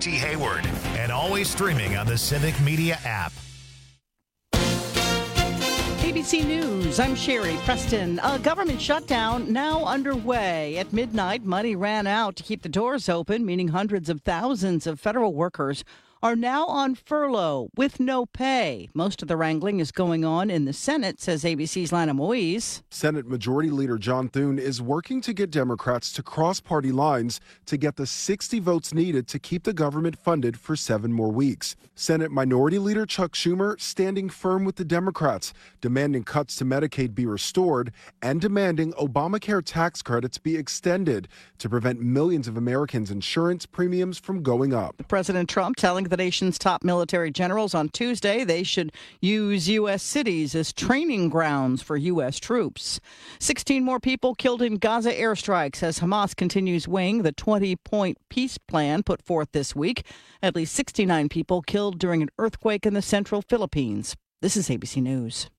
Jesse Hayward, and always streaming on the Civic Media app. ABC News, I'm Sherry Preston. A government shutdown now underway. At midnight, money ran out to keep the doors open, meaning hundreds of thousands of federal workers are now on furlough with no pay. Most of the wrangling is going on in the Senate, says ABC's Lana Moise. Senate Majority Leader John Thune is working to get Democrats to cross party lines to get the 60 votes needed to keep the government funded for 7 more weeks. Senate Minority Leader Chuck Schumer standing firm with the Democrats, demanding cuts to Medicaid be restored and demanding Obamacare tax credits be extended to prevent millions of Americans' insurance premiums from going up. President Trump telling the nation's top military generals on Tuesday they should use U.S. cities as training grounds for U.S. troops. 16 more people killed in Gaza airstrikes as Hamas continues weighing the 20-point peace plan put forth this week. At least 69 people killed during an earthquake in the central Philippines. This is ABC News.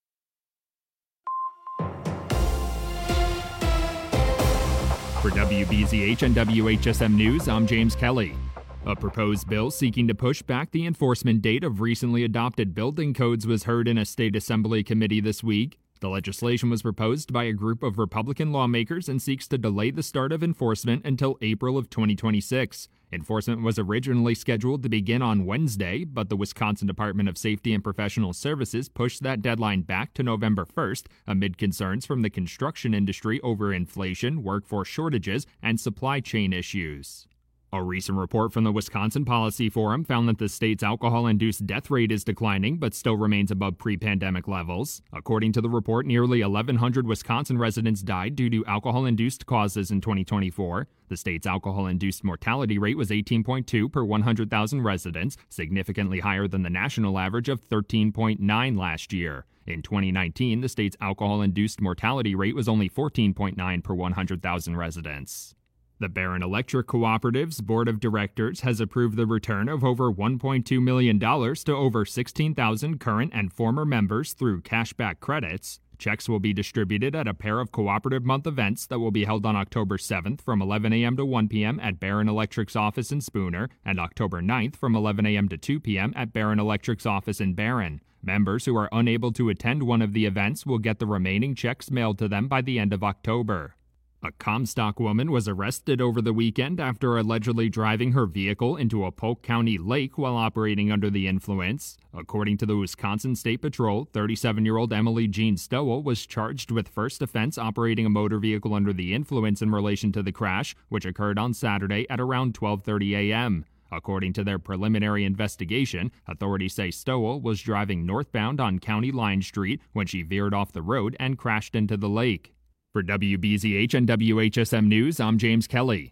For WBZH and WHSM News, I'm James Kelly. A proposed bill seeking to push back the enforcement date of recently adopted building codes was heard in a state assembly committee this week. The legislation was proposed by a group of Republican lawmakers and seeks to delay the start of enforcement until April of 2026. Enforcement was originally scheduled to begin on Wednesday, but the Wisconsin Department of Safety and Professional Services pushed that deadline back to November 1st amid concerns from the construction industry over inflation, workforce shortages, and supply chain issues. A recent report from the Wisconsin Policy Forum found that the state's alcohol-induced death rate is declining but still remains above pre-pandemic levels. According to the report, nearly 1,100 Wisconsin residents died due to alcohol-induced causes in 2024. The state's alcohol-induced mortality rate was 18.2 per 100,000 residents, significantly higher than the national average of 13.9 last year. In 2019, the state's alcohol-induced mortality rate was only 14.9 per 100,000 residents. The Barron Electric Cooperative's Board of Directors has approved the return of over $1.2 million to over 16,000 current and former members through cashback credits. Checks will be distributed at a pair of Cooperative Month events that will be held on October 7th from 11 a.m. to 1 p.m. at Barron Electric's office in Spooner and October 9th from 11 a.m. to 2 p.m. at Barron Electric's office in Barron. Members who are unable to attend one of the events will get the remaining checks mailed to them by the end of October. A Comstock woman was arrested over the weekend after allegedly driving her vehicle into a Polk County lake while operating under the influence. According to the Wisconsin State Patrol, 37-year-old Emily Jean Stowell was charged with first offense operating a motor vehicle under the influence in relation to the crash, which occurred on Saturday at around 12:30 a.m. According to their preliminary investigation, authorities say Stowell was driving northbound on County Line Street when she veered off the road and crashed into the lake. For WBZH and WHSM News, I'm James Kelly.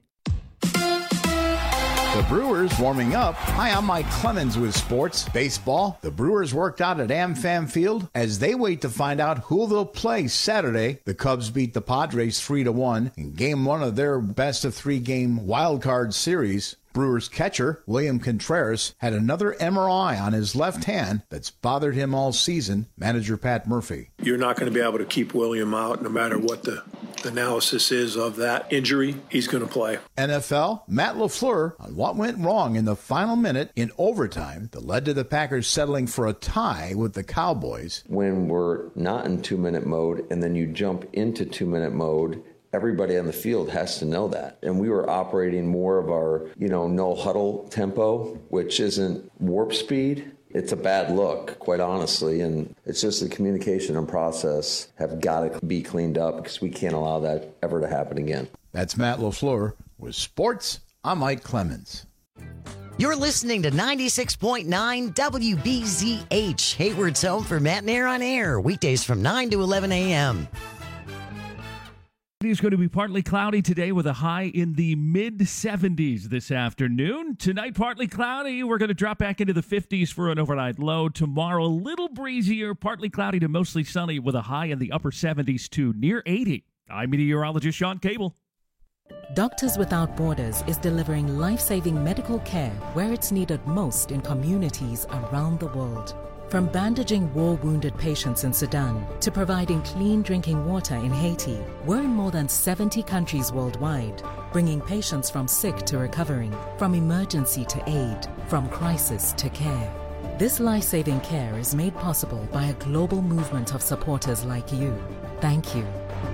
The Brewers warming up. Hi, I'm Mike Clemens with sports. Baseball. The Brewers worked out at AmFam Field as they wait to find out who they'll play Saturday. The Cubs beat the Padres 3-1 in Game 1 of their best-of-3 game wild card series. Brewers catcher William Contreras had another MRI on his left hand that's bothered him all season. Manager Pat Murphy. You're not going to be able to keep William out no matter what the analysis is of that injury. He's going to play. NFL, Matt LaFleur on what went wrong in the final minute in overtime that led to the Packers settling for a tie with the Cowboys. When we're not in 2-minute mode and then you jump into 2-minute mode, everybody on the field has to know that. And we were operating more of our, no huddle tempo, which isn't warp speed. It's a bad look, quite honestly. And it's just the communication and process have got to be cleaned up because we can't allow that ever to happen again. That's Matt LaFleur. With sports, I'm Mike Clemens. You're listening to 96.9 WBZH, Hayward's home for Matt and Air on Air, weekdays from 9 to 11 a.m. It is going to be partly cloudy today with a high in the mid-70s this afternoon. Tonight, partly cloudy. We're going to drop back into the 50s for an overnight low. Tomorrow, a little breezier, partly cloudy to mostly sunny with a high in the upper 70s to near 80. I'm meteorologist Sean Cable. Doctors Without Borders is delivering life-saving medical care where it's needed most in communities around the world. From bandaging war-wounded patients in Sudan to providing clean drinking water in Haiti, we're in more than 70 countries worldwide, bringing patients from sick to recovering, from emergency to aid, from crisis to care. This life-saving care is made possible by a global movement of supporters like you. Thank you.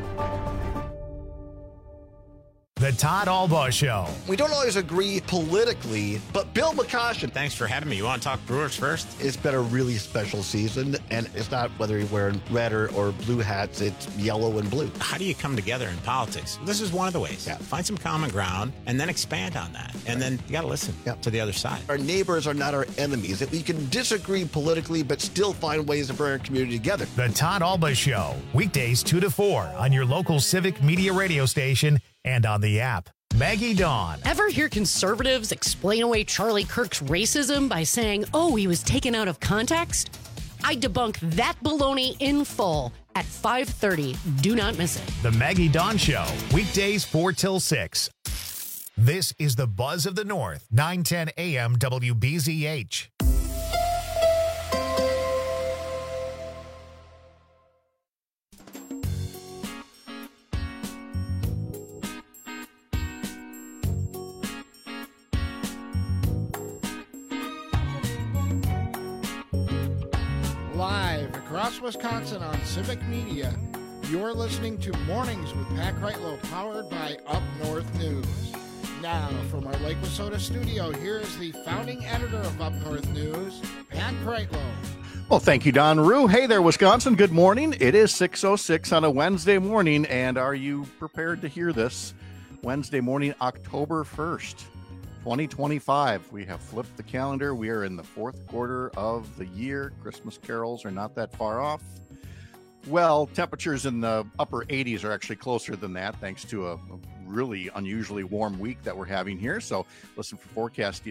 The Todd Albaugh Show. We don't always agree politically, but Bill McCoshen. Thanks for having me. You want to talk Brewers first? It's been a really special season, and it's not whether you're wearing red or blue hats, it's yellow and blue. How do you come together in politics? This is one of the ways. Yeah. Find some common ground and then expand on that. And then you got to listen to the other side. Our neighbors are not our enemies. We can disagree politically, but still find ways to bring our community together. The Todd Albaugh Show. Weekdays 2 to 4 on your local Civic Media radio station and on the app. Maggie Dawn. Ever hear conservatives explain away Charlie Kirk's racism by saying, oh, he was taken out of context? I debunk that baloney in full at 5:30. Do not miss it. The Maggie Dawn Show. Weekdays 4 till 6. This is the Buzz of the North. 910 AM WBZH. Live across Wisconsin on Civic Media, you're listening to Mornings with Pat Kreitlow, powered by Up North News. Now, from our Lake Wissota studio, here is the founding editor of Up North News, Pat Kreitlow. Well, thank you, Don Rue. Hey there, Wisconsin. Good morning. It is 6:06 on a Wednesday morning, and are you prepared to hear this? Wednesday morning, October 1st. 2025. We have flipped the calendar. We are in the fourth quarter of the year. Christmas carols are not that far off. Well, temperatures in the upper 80s are actually closer than that, thanks to a really unusually warm week that we're having here. So listen for forecast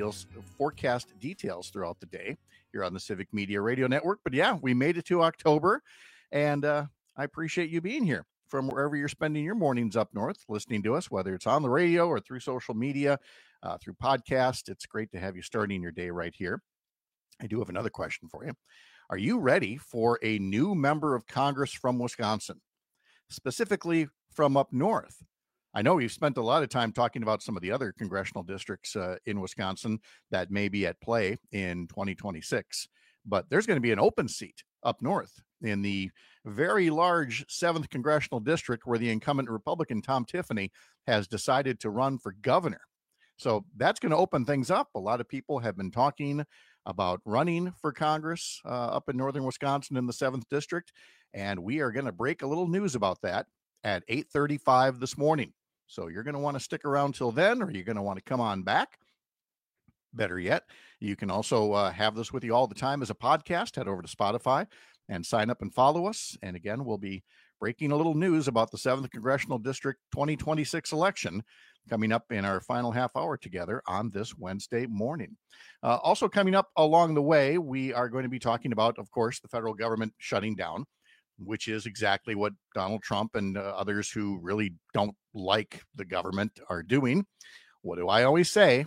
details throughout the day here on the Civic Media Radio Network. But yeah, we made it to October, and I appreciate you being here from wherever you're spending your mornings up north, listening to us, whether it's on the radio or through social media, through podcast. It's great to have you starting your day right here. I do have another question for you. Are you ready for a new member of Congress from Wisconsin, specifically from up north? I know we've spent a lot of time talking about some of the other congressional districts in Wisconsin that may be at play in 2026, but there's going to be an open seat up north in the very large 7th congressional district where the incumbent Republican Tom Tiffany has decided to run for governor. So that's going to open things up. A lot of people have been talking about running for Congress up in northern Wisconsin in the 7th district, and we are going to break a little news about that at 8:35 this morning. So you're going to want to stick around till then, or you're going to want to come on back. Better yet, you can also have this with you all the time as a podcast. Head over to Spotify and sign up and follow us. And again, we'll be breaking a little news about the 7th Congressional District 2026 election coming up in our final half hour together on this Wednesday morning. Also coming up along the way, we are going to be talking about, of course, the federal government shutting down, which is exactly what Donald Trump and others who really don't like the government are doing. What do I always say?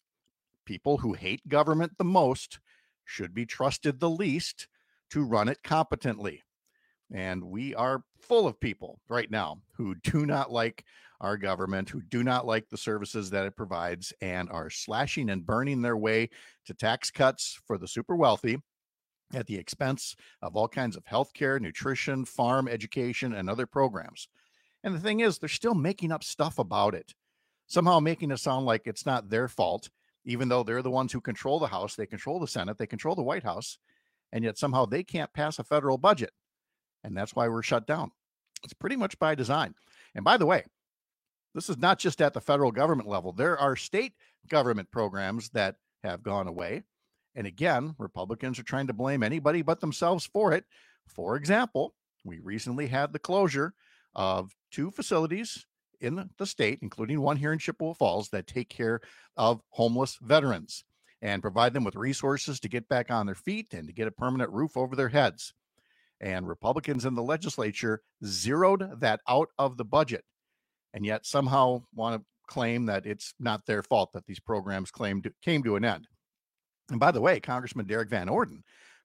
People who hate government the most should be trusted the least to run it competently. And we are full of people right now who do not like our government, who do not like the services that it provides, and are slashing and burning their way to tax cuts for the super wealthy at the expense of all kinds of healthcare, nutrition, farm education, and other programs. And the thing is, they're still making up stuff about it, somehow making it sound like it's not their fault, even though they're the ones who control the House, they control the Senate, they control the White House, and yet somehow they can't pass a federal budget. And that's why we're shut down. It's pretty much by design. And by the way, this is not just at the federal government level. There are state government programs that have gone away. And again, Republicans are trying to blame anybody but themselves for it. For example, we recently had the closure of 2 facilities in the state, including one here in Chippewa Falls, that take care of homeless veterans and provide them with resources to get back on their feet and to get a permanent roof over their heads. And Republicans in the legislature zeroed that out of the budget, and yet somehow want to claim that it's not their fault that these programs came to an end. And by the way, Congressman Derek Van Orden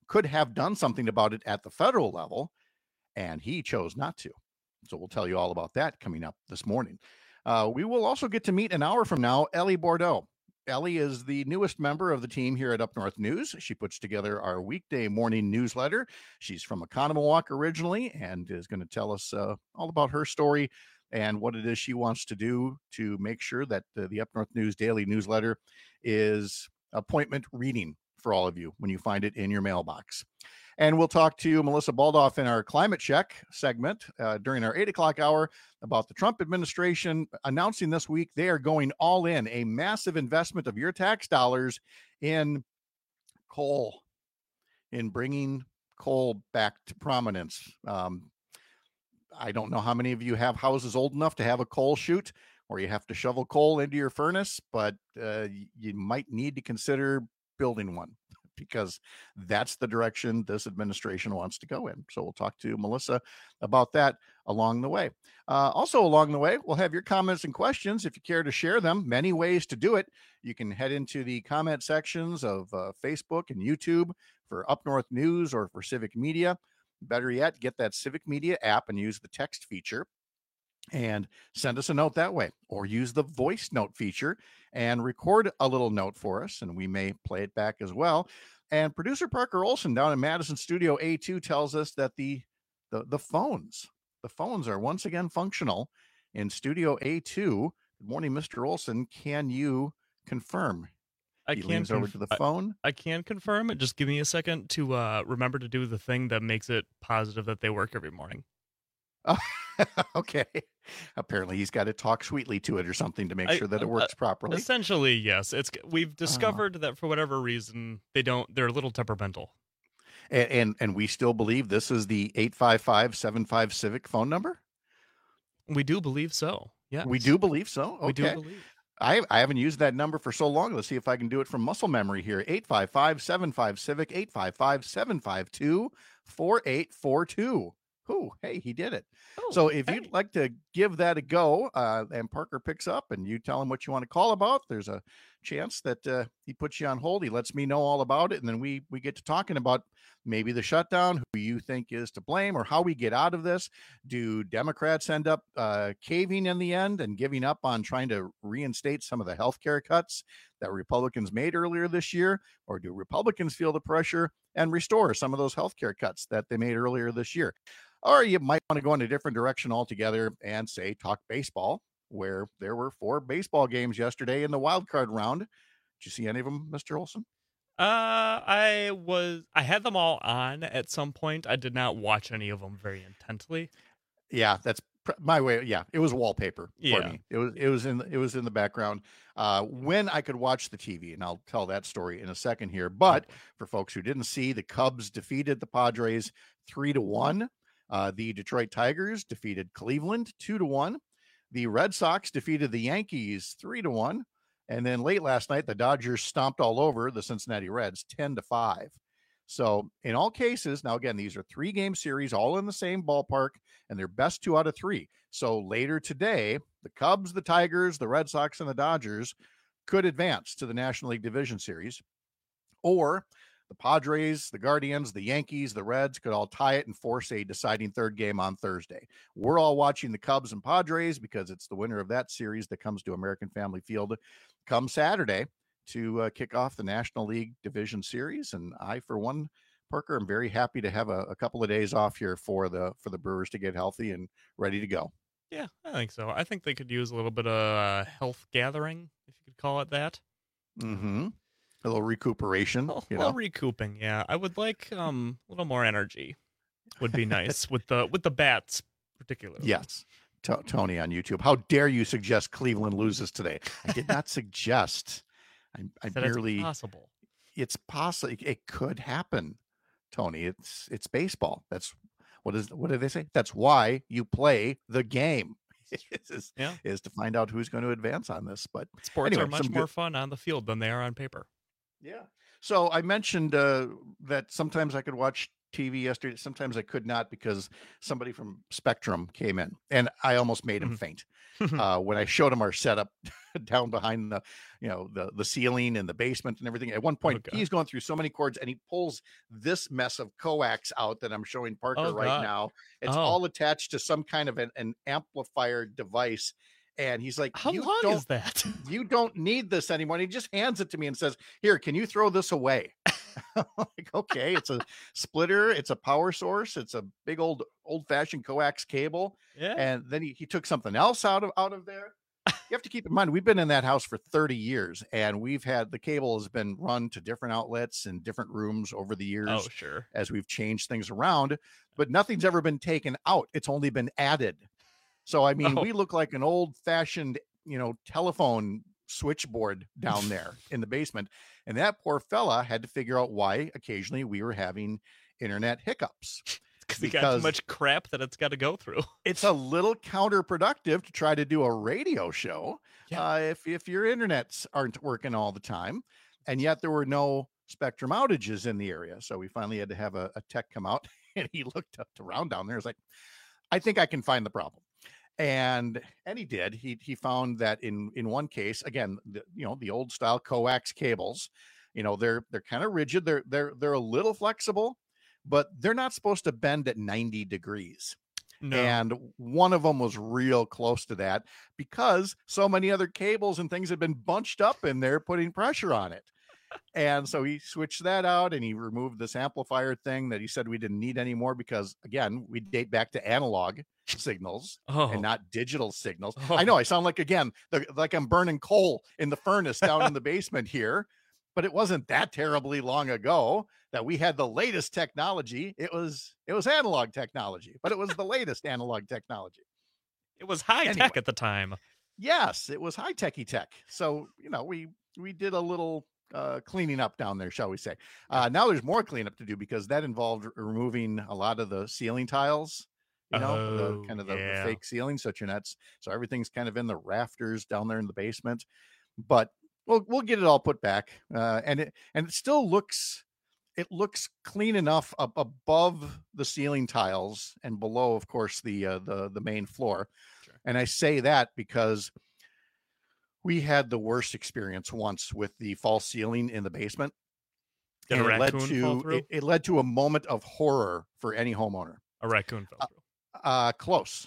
could have done something about it at the federal level, and he chose not to. So we'll tell you all about that coming up this morning. We will also get to meet an hour from now Ellie Bordeaux. Ellie is the newest member of the team here at Up North News. She puts together our weekday morning newsletter. She's from Oconomowoc originally and is going to tell us all about her story and what it is she wants to do to make sure that the Up North News daily newsletter is appointment reading for all of you when you find it in your mailbox. And we'll talk to Melissa Baldoff in our Climate Check segment during our 8 o'clock hour about the Trump administration announcing this week they are going all in, a massive investment of your tax dollars in coal, in bringing coal back to prominence. I don't know how many of you have houses old enough to have a coal chute or you have to shovel coal into your furnace, but you might need to consider building one, because that's the direction this administration wants to go in. So we'll talk to Melissa about that along the way. Also along the way, we'll have your comments and questions if you care to share them. Many ways to do it. You can head into the comment sections of Facebook and YouTube for Up North News or for Civic Media. Better yet, get that Civic Media app and use the text feature and send us a note that way, or use the voice note feature and record a little note for us, and we may play it back as well. And producer Parker Olson down in Madison Studio A2 tells us that the phones are once again functional in Studio A2. Good morning, Mr. Olson. Can you confirm? He leans over to the phone. I can confirm. Just give me a second to remember to do the thing that makes it positive that they work every morning. Oh, okay. Apparently he's got to talk sweetly to it or something to make sure that it works properly. Essentially, yes. We've discovered that for whatever reason they're a little temperamental. And we still believe this is the 855-75 Civic phone number? We do believe so. Yeah. We do believe so. Okay. We do believe. I haven't used that number for so long. Let's see if I can do it from muscle memory here. 855-75 Civic, 855-752-4842. Oh, hey, he did it. Oh, so if you'd like to give that a go, and Parker picks up and you tell him what you want to call about, there's a chance that he puts you on hold. He lets me know all about it. And then we get to talking about maybe the shutdown, who you think is to blame, or how we get out of this. Do Democrats end up caving in the end and giving up on trying to reinstate some of the health care cuts that Republicans made earlier this year? Or do Republicans feel the pressure and restore some of those health care cuts that they made earlier this year? Or you might want to go in a different direction altogether and say talk baseball, where there were 4 baseball games yesterday in the wild card round. Did you see any of them, Mr. Olson? I had them all on at some point. I did not watch any of them very intently. Yeah, that's my way. Yeah, it was wallpaper for me. It was in the background when I could watch the TV, and I'll tell that story in a second here. But for folks who didn't see, the Cubs defeated the Padres 3-1. The Detroit Tigers defeated Cleveland 2-1. The Red Sox defeated the Yankees 3-1. And then late last night, the Dodgers stomped all over the Cincinnati Reds 10-5. So in all cases, now again, these are 3-game series, all in the same ballpark, and they're best 2 out of 3. So later today, the Cubs, the Tigers, the Red Sox, and the Dodgers could advance to the National League Division Series, or the Padres, the Guardians, the Yankees, the Reds could all tie it and force a deciding 3rd game on Thursday. We're all watching the Cubs and Padres because it's the winner of that series that comes to American Family Field come Saturday to kick off the National League Division Series. And I, for one, Parker, I'm very happy to have a couple of days off here for the Brewers to get healthy and ready to go. Yeah, I think so. I think they could use a little bit of health gathering, if you could call it that. Mm-hmm. A little recuperation. A little recouping, yeah. I would like a little more energy. Would be nice with the bats, particularly. Yes. Tony on YouTube. How dare you suggest Cleveland loses today? I did not suggest. I merely. It's possible. It's possible. It could happen, Tony. It's baseball. That's what did they say? That's why you play the game. Is to find out who's going to advance on this. But sports are much more fun on the field than they are on paper. Yeah. So I mentioned that sometimes I could watch TV yesterday. Sometimes I could not because somebody from Spectrum came in, and I almost made him faint when I showed him our setup down behind the ceiling and the basement and everything. At one point, he's going through so many cords, and he pulls this mess of coax out that I'm showing Parker right now. It's all attached to some kind of an amplifier device. And he's like, how long is that? You don't need this anymore. And he just hands it to me and says, here, can you throw this away? I'm like, okay, it's a splitter. It's a power source. It's a big old fashioned coax cable. Yeah. And then he took something else out of there. You have to keep in mind, we've been in that house for 30 years, and the cable has been run to different outlets in different rooms over the years. Oh, sure. As we've changed things around, but nothing's ever been taken out. It's only been added. So, I mean, we look like an old-fashioned, telephone switchboard down there in the basement. And that poor fella had to figure out why occasionally we were having internet hiccups. Because he got too much crap that it's got to go through. It's a little counterproductive to try to do a radio show if your internets aren't working all the time. And yet there were no Spectrum outages in the area. So we finally had to have a tech come out, and he looked up around down there. He was like, I think I can find the problem. And he did. He found that in one case, again, the old style coax cables, they're kind of rigid. They're a little flexible, but they're not supposed to bend at 90 degrees. No. And one of them was real close to that because so many other cables and things had been bunched up in there, putting pressure on it. And so he switched that out, and he removed this amplifier thing that he said we didn't need anymore because, again, we date back to analog signals and not digital signals. I know I sound like, again, like I'm burning coal in the furnace down in the basement here, but it wasn't that terribly long ago that we had the latest technology. It was analog technology, but it was the latest analog technology. It was high tech at the time. Yes, it was high techy tech. So, we did a little cleaning up down there, shall we say. Now there's more cleanup to do because that involved removing a lot of the ceiling tiles, the fake ceiling nets. So everything's kind of in the rafters down there in the basement, but we'll get it all put back. And it still looks clean enough up above the ceiling tiles and below, of course, the main floor. Sure. And I say that because we had the worst experience once with the false ceiling in the basement. Did a raccoon fall through? It led to a moment of horror for any homeowner. A raccoon fell through. Close.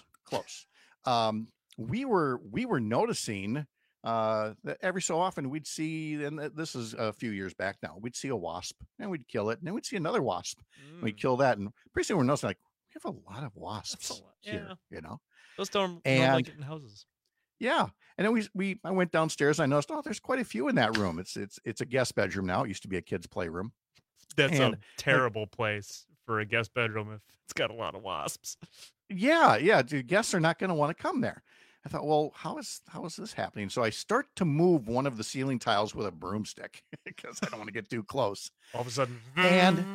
We were noticing that every so often we'd see, and this is a few years back now, we'd see a wasp and we'd kill it, and then we'd see another wasp. We'd kill that, and pretty soon we're noticing like we have a lot of wasps here. Those don't normally get in houses. Yeah. And then I went downstairs. And I noticed, there's quite a few in that room. It's a guest bedroom now. It used to be a kid's playroom. That's a terrible place for a guest bedroom if it's got a lot of wasps. Yeah. Guests are not going to want to come there. I thought, well, how is this happening? So I start to move one of the ceiling tiles with a broomstick because I don't want to get too close. All of a sudden, and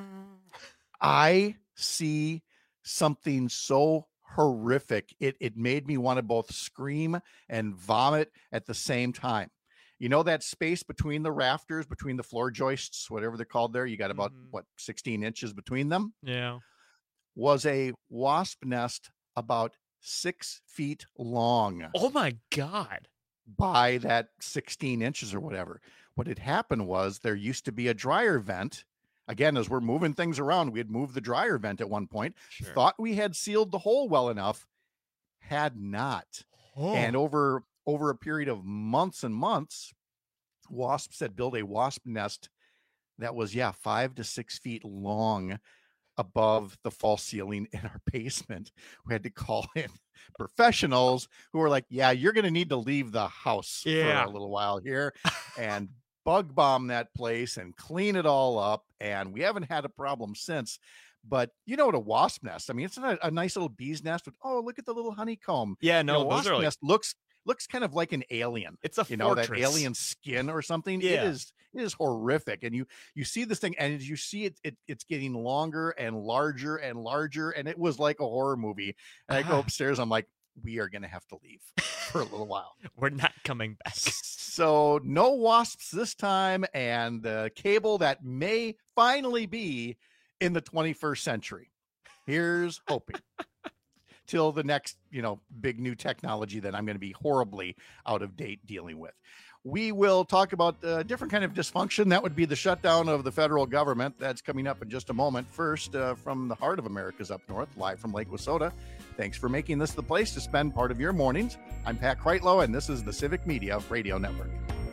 I see something so horrific. It made me want to both scream and vomit at the same time. That space between the rafters, between the floor joists, whatever they're called there, you got about 16 inches between them. Yeah. Was a wasp nest about 6 feet long. Oh my God. By that 16 inches or whatever. What had happened was there used to be a dryer vent. Again, as we're moving things around, we had moved the dryer vent at one point, thought we had sealed the hole well enough, had not. And over a period of months and months, wasps had built a wasp nest that was, 5 to 6 feet long above the false ceiling in our basement. We had to call in professionals who were like, you're going to need to leave the house for a little while here and bug bomb that place and clean it all up. And we haven't had a problem since. But you know what a wasp nest, I mean, it's a nice little bee's nest with, look at the little honeycomb. Yeah, no, wasp nest looks kind of like an alien. It's a fortress. That alien skin or something. Yeah. It is horrific. And you see this thing, and as you see it's getting longer and larger, and it was like a horror movie. And I go upstairs, I'm like, we are going to have to leave for a little while. We're not coming back. So no wasps this time, and the cable that may finally be in the 21st century. Here's hoping. Till the next, big new technology that I'm going to be horribly out of date dealing with. We will talk about a different kind of dysfunction. That would be the shutdown of the federal government. That's coming up in just a moment. First, from the heart of America's up north, live from Lake Wissota. Thanks for making this the place to spend part of your mornings. I'm Pat Kreitlow, and this is the Civic Media Radio Network.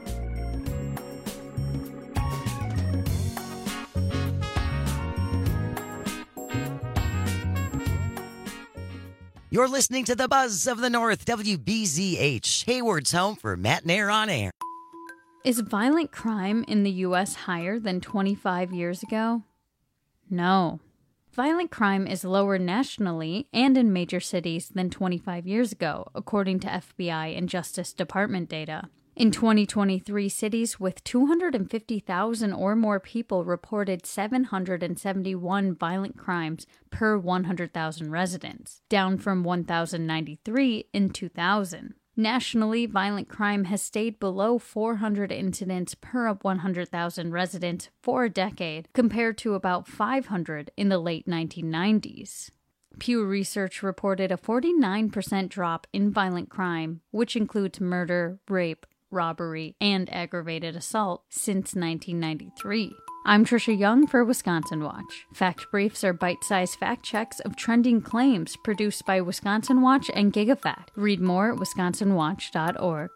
You're listening to the Buzz of the North, WBZH, Hayward's home for Matt and Air on Air. Is violent crime in the U.S. higher than 25 years ago? No. Violent crime is lower nationally and in major cities than 25 years ago, according to FBI and Justice Department data. In 2023, cities with 250,000 or more people reported 771 violent crimes per 100,000 residents, down from 1,093 in 2000. Nationally, violent crime has stayed below 400 incidents per 100,000 residents for a decade, compared to about 500 in the late 1990s. Pew Research reported a 49% drop in violent crime, which includes murder, rape, robbery, and aggravated assault since 1993. I'm Trisha Young for Wisconsin Watch. Fact Briefs are bite-sized fact checks of trending claims produced by Wisconsin Watch and GigaFact. Read more at wisconsinwatch.org.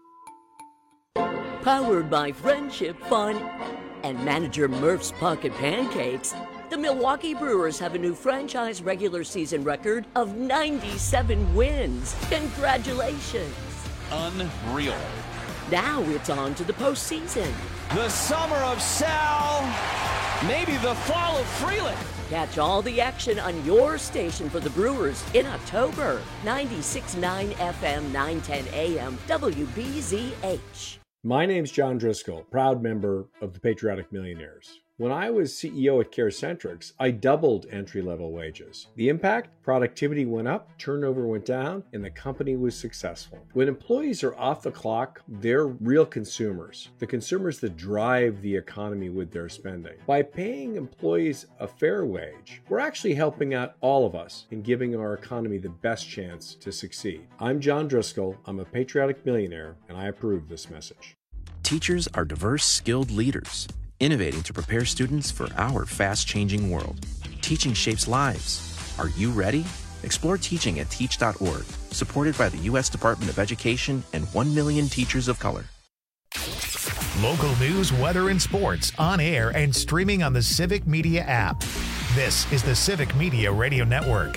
Powered by Friendship Fun and manager Murph's Pocket Pancakes, the Milwaukee Brewers have a new franchise regular season record of 97 wins. Congratulations. Unreal. Now it's on to the postseason. The summer of Sal, maybe the fall of Freeland. Catch all the action on your station for the Brewers in October. 96.9 FM, 910 AM, WBZH. My name's John Driscoll, proud member of the Patriotic Millionaires. When I was CEO at CareCentrix, I doubled entry-level wages. The impact? Productivity went up, turnover went down, and the company was successful. When employees are off the clock, they're real consumers, the consumers that drive the economy with their spending. By paying employees a fair wage, we're actually helping out all of us in giving our economy the best chance to succeed. I'm John Driscoll, I'm a Patriotic Millionaire, and I approve this message. Teachers are diverse, skilled leaders, innovating to prepare students for our fast-changing world. Teaching shapes lives. Are you ready? Explore teaching at teach.org, supported by the U.S. Department of Education and 1 million teachers of color. Local news, weather, and sports on air and streaming on the Civic Media app. This is the Civic Media Radio Network.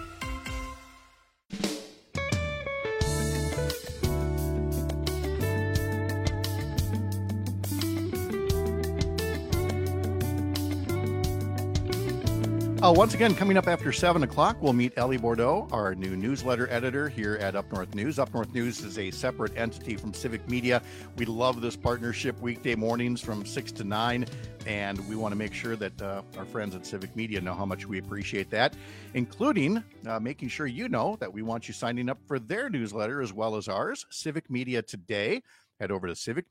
Once again, coming up after 7 o'clock, we'll meet Ellie Bordeaux, our new newsletter editor here at Up North News. Up North News is a separate entity from Civic Media. We love this partnership weekday mornings from 6 to 9, and we want to make sure that our friends at Civic Media know how much we appreciate that, including making sure you know that we want you signing up for their newsletter as well as ours, Civic Media Today. Head over to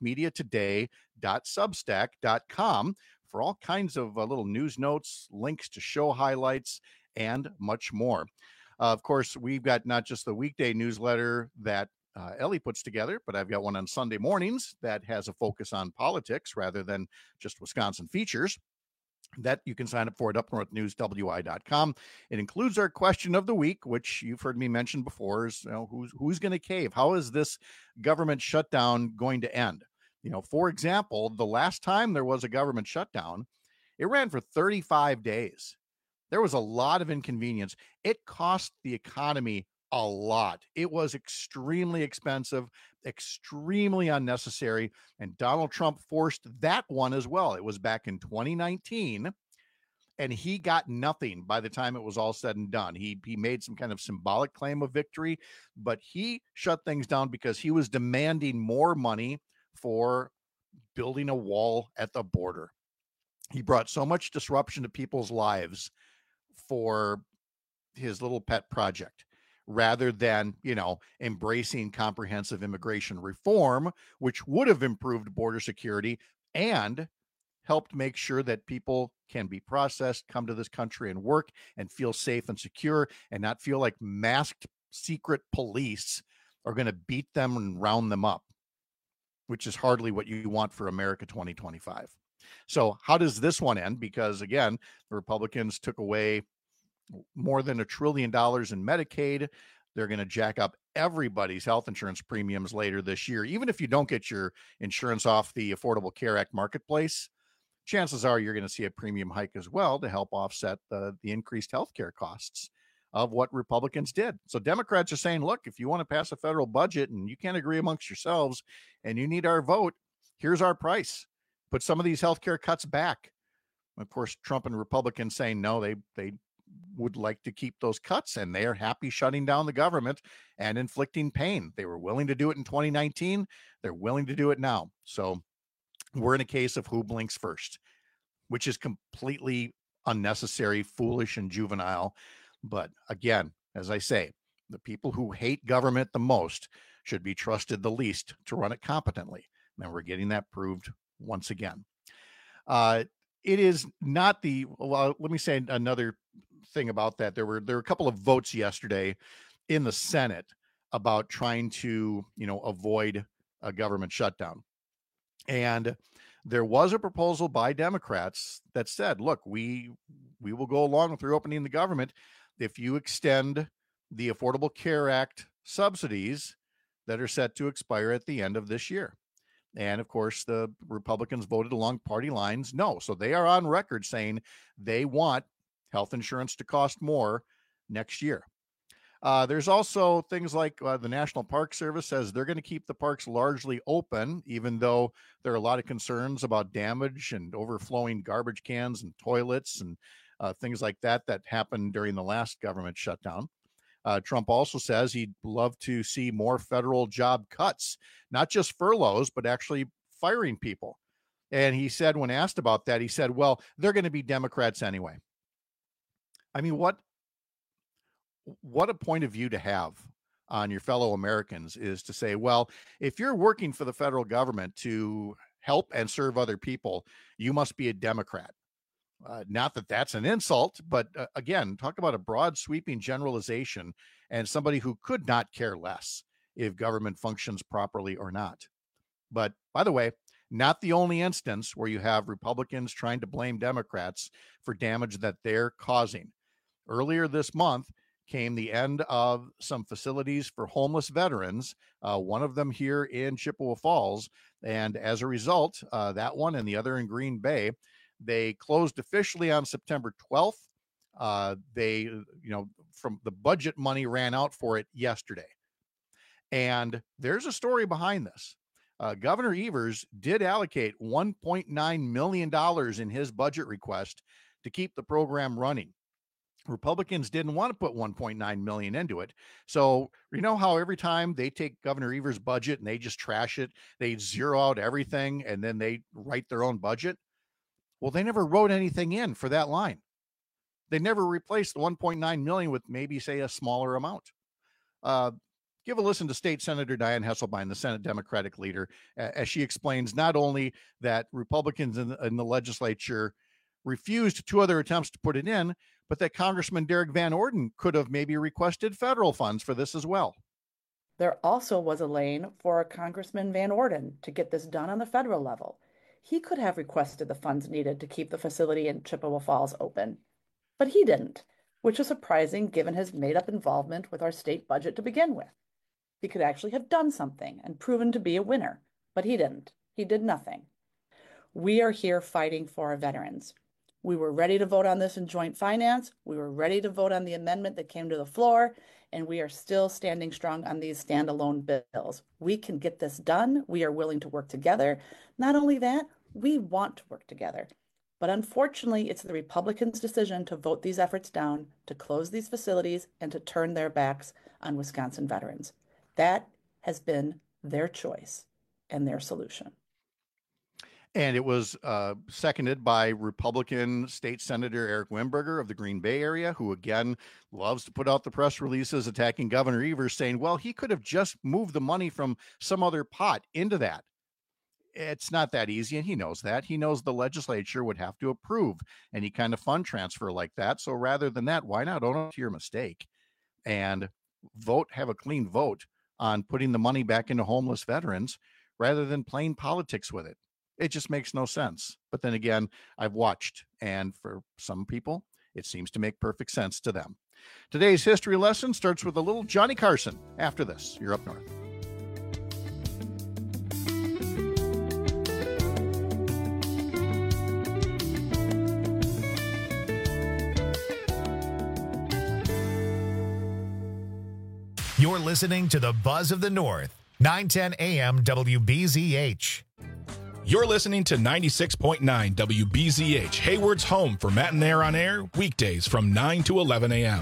civicmediatoday.substack.com for all kinds of little news notes, links to show highlights, and much more. Of course, we've got not just the weekday newsletter that Ellie puts together, but I've got one on Sunday mornings that has a focus on politics rather than just Wisconsin features that you can sign up for at upnorthnewswi.com. It includes our question of the week, which you've heard me mention before, is who's going to cave? How is this government shutdown going to end? For example, the last time there was a government shutdown, it ran for 35 days. There was a lot of inconvenience. It cost the economy a lot. It was extremely expensive, extremely unnecessary, and Donald Trump forced that one as well. It was back in 2019, and he got nothing by the time it was all said and done. He made some kind of symbolic claim of victory, but he shut things down because he was demanding more money for building a wall at the border. He brought so much disruption to people's lives for his little pet project, rather than, embracing comprehensive immigration reform, which would have improved border security and helped make sure that people can be processed, come to this country and work and feel safe and secure and not feel like masked secret police are going to beat them and round them up, which is hardly what you want for America 2025. So how does this one end? Because again, the Republicans took away more than $1 trillion in Medicaid. They're going to jack up everybody's health insurance premiums later this year. Even if you don't get your insurance off the Affordable Care Act marketplace, chances are you're going to see a premium hike as well to help offset the increased healthcare costs of what Republicans did. So Democrats are saying, look, if you want to pass a federal budget and you can't agree amongst yourselves and you need our vote, here's our price. Put some of these healthcare cuts back. Of course, Trump and Republicans saying no, they would like to keep those cuts, and they are happy shutting down the government and inflicting pain. They were willing to do it in 2019. They're willing to do it now. So we're in a case of who blinks first, which is completely unnecessary, foolish, and juvenile. But again, as I say, the people who hate government the most should be trusted the least to run it competently. And we're getting that proved once again. It is not let me say another thing about that. There were a couple of votes yesterday in the Senate about trying to, avoid a government shutdown. And there was a proposal by Democrats that said, look, we will go along with reopening the government if you extend the Affordable Care Act subsidies that are set to expire at the end of this year. And of course, the Republicans voted along party lines no. So they are on record saying they want health insurance to cost more next year. There's also things like the National Park Service says they're going to keep the parks largely open, even though there are a lot of concerns about damage and overflowing garbage cans and toilets and things like that happened during the last government shutdown. Trump also says he'd love to see more federal job cuts, not just furloughs, but actually firing people. And he said, when asked about that, he said, well, they're going to be Democrats anyway. I mean, what a point of view to have on your fellow Americans is to say, well, if you're working for the federal government to help and serve other people, you must be a Democrat. Not that that's an insult, but again, talk about a broad sweeping generalization and somebody who could not care less if government functions properly or not. But by the way, not the only instance where you have Republicans trying to blame Democrats for damage that they're causing. Earlier this month came the end of some facilities for homeless veterans, one of them here in Chippewa Falls. And as a result, that one and the other in Green Bay, they closed officially on September 12th. From the budget money ran out for it yesterday. And there's a story behind this. Governor Evers did allocate $1.9 million in his budget request to keep the program running. Republicans didn't want to put $1.9 million into it. So you know how every time they take Governor Evers' budget and they just trash it, they zero out everything and then they write their own budget? Well, they never wrote anything in for that line. They never replaced the $1.9 million with maybe, say, a smaller amount. Give a listen to State Senator Dianne Hesselbein, the Senate Democratic leader, as she explains not only that Republicans in the legislature refused two other attempts to put it in, but that Congressman Derek Van Orden could have maybe requested federal funds for this as well. There also was a lane for Congressman Van Orden to get this done on the federal level. He could have requested the funds needed to keep the facility in Chippewa Falls open, but he didn't, which is surprising given his made-up involvement with our state budget to begin with. He could actually have done something and proven to be a winner, but he didn't. He did nothing. We are here fighting for our veterans. We were ready to vote on this in joint finance. We were ready to vote on the amendment that came to the floor, and we are still standing strong on these standalone bills. We can get this done. We are willing to work together. Not only that, we want to work together. But unfortunately, it's the Republicans' decision to vote these efforts down, to close these facilities, and to turn their backs on Wisconsin veterans. That has been their choice and their solution. And it was seconded by Republican State Senator Eric Wimberger of the Green Bay area, who again loves to put out the press releases attacking Governor Evers, saying, well, he could have just moved the money from some other pot into that. it's not that easy, and he knows that. He knows the legislature would have to approve any kind of fund transfer like that. So rather than that, why not own up to your mistake and have a clean vote on putting the money back into homeless veterans rather than playing politics with it? It just makes no sense. But then again, I've watched, and for some people, it seems to make perfect sense to them. Today's history lesson starts with a little Johnny Carson. After this, you're up north. You're listening to the Buzz of the North, 910 AM WBZH. You're listening to 96.9 WBZH, Hayward's home for Matt and Air on Air, weekdays from 9 to 11 a.m.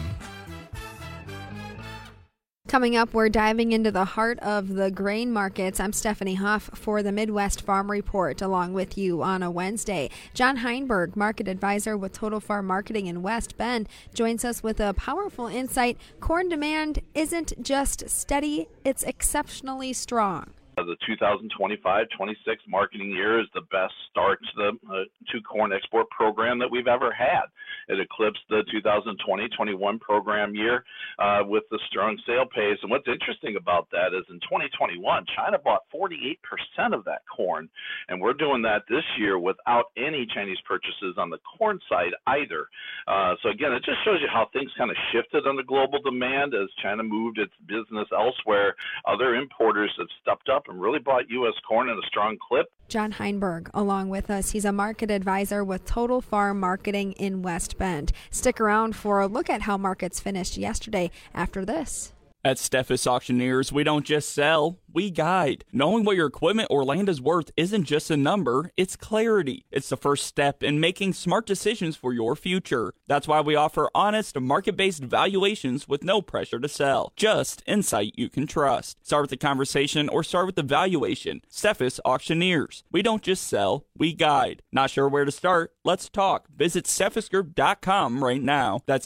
Coming up, we're diving into the heart of the grain markets. I'm Stephanie Hoff for the Midwest Farm Report, along with you on a Wednesday. John Heinberg, market advisor with Total Farm Marketing in West Bend, joins us with a powerful insight. Corn demand isn't just steady, it's exceptionally strong. The 2025-26 marketing year is the best start to the corn export program that we've ever had. It eclipsed the 2020-21 program year with the strong sale pace. And what's interesting about that is in 2021, China bought 48% of that corn, and we're doing that this year without any Chinese purchases on the corn side either. So again, it just shows you how things kind of shifted on the global demand as China moved its business elsewhere. Other importers have stepped up and really bought U.S. corn in a strong clip. John Heinberg, along with us. He's a market advisor with Total Farm Marketing in West Bend. Stick around for a look at how markets finished yesterday after this. At Steffes Auctioneers, we don't just sell, we guide. Knowing what your equipment or land is worth isn't just a number, it's clarity. It's the first step in making smart decisions for your future. That's why we offer honest, market-based valuations with no pressure to sell. Just insight you can trust. Start with the conversation or start with the valuation. Steffes Auctioneers. We don't just sell, we guide. Not sure where to start? Let's talk. Visit steffesgroup.com right now. That's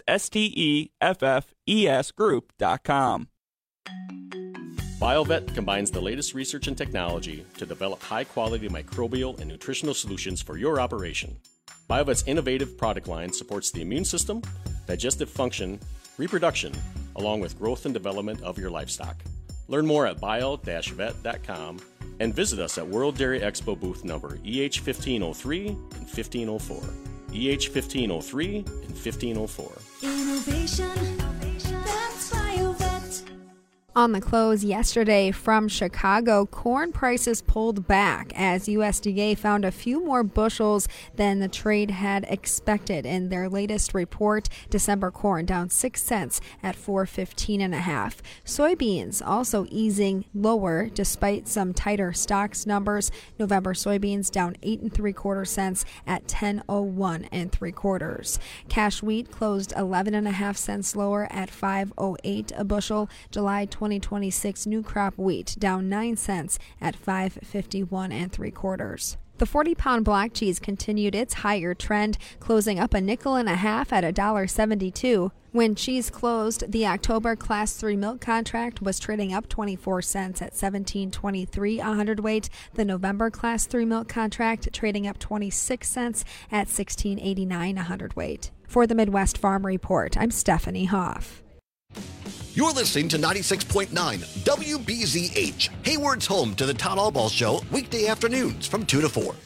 STEFFESgroup.com. BioVet combines the latest research and technology to develop high-quality microbial and nutritional solutions for your operation. BioVet's innovative product line supports the immune system, digestive function, reproduction, along with growth and development of your livestock. Learn more at bio-vet.com and visit us at World Dairy Expo booth number EH1503 and 1504. EH1503 and 1504. Innovation. That's BioVet. On the close yesterday from Chicago, corn prices pulled back as USDA found a few more bushels than the trade had expected. In their latest report, December corn down 6 cents at $4.15.5. Soybeans also easing lower despite some tighter stocks numbers. November soybeans down 8 3/4 cents at $10.01 3/4. Cash wheat closed 11.5 cents lower at $5.08 a bushel. July 2026 new crop wheat down 9 cents at $5.51 3/4. The 40-pound block cheese continued its higher trend, closing up 1.5 nickels at $1.72. When cheese closed, the October Class 3 milk contract was trading up 24 cents at $17.23 a hundredweight. The November Class 3 milk contract trading up 26 cents at $16.89 a hundredweight. For the Midwest Farm Report, I'm Stephanie Hoff. You're listening to 96.9 WBZH, Hayward's home to the Todd Allball Show, weekday afternoons from 2 to 4.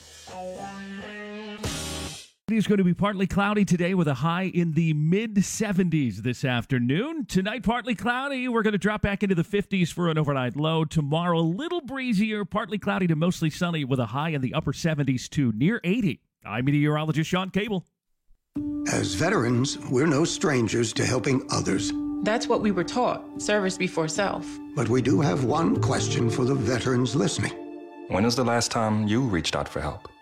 It is going to be partly cloudy today with a high in the mid-70s this afternoon. Tonight, partly cloudy. We're going to drop back into the 50s for an overnight low. Tomorrow, a little breezier, partly cloudy to mostly sunny with a high in the upper 70s to near 80. I'm meteorologist Sean Cable. As veterans, we're no strangers to helping others. That's what we were taught, service before self. But we do have one question for the veterans listening. When was the last time you reached out for help?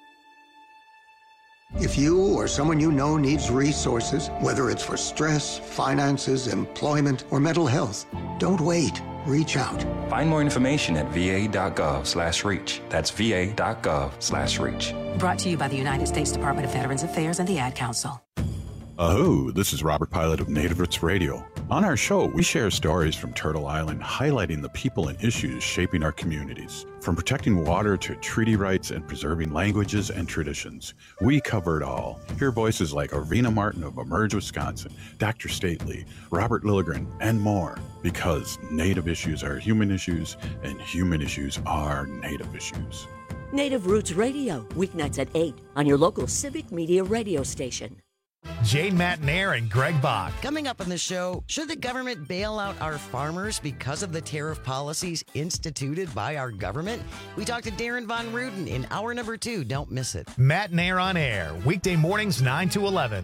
If you or someone you know needs resources, whether it's for stress, finances, employment, or mental health, don't wait. Reach out. Find more information at va.gov/reach. That's va.gov/reach. Brought to you by the United States Department of Veterans Affairs and the Ad Council. Aho, this is Robert Pilot of Native Roots Radio. On our show, we share stories from Turtle Island highlighting the people and issues shaping our communities. From protecting water to treaty rights and preserving languages and traditions, we cover it all. Hear voices like Arvina Martin of Emerge Wisconsin, Dr. Stately, Robert Lilligren, and more. Because Native issues are human issues, and human issues are Native issues. Native Roots Radio, weeknights at 8 on your local Civic Media radio station. Jane Matnair and Greg Bach. Coming up on the show, should the government bail out our farmers because of the tariff policies instituted by our government? We talked to Darren Von Ruden in hour number 2. Don't miss it. Matnair on air, weekday mornings 9 to 11.